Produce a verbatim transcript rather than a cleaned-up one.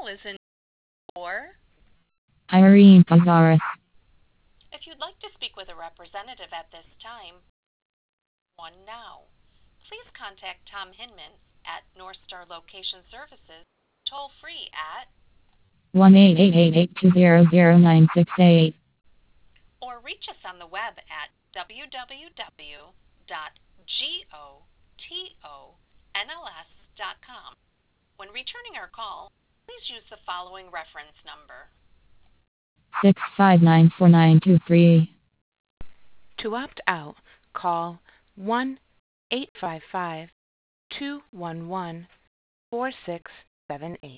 call is in for. Irene Pagaris. If you'd like to speak with a representative at this time, one now. Please contact Tom Hinman at North Star Location Services, toll free at one eight eight eight, eight two zero, zero nine six eight. or reach us on the web at w w w dot gotonls dot com. When returning our call, please use the following reference number. six five nine four nine two three. To opt out, call one eight five five, two one one, four six seven eight.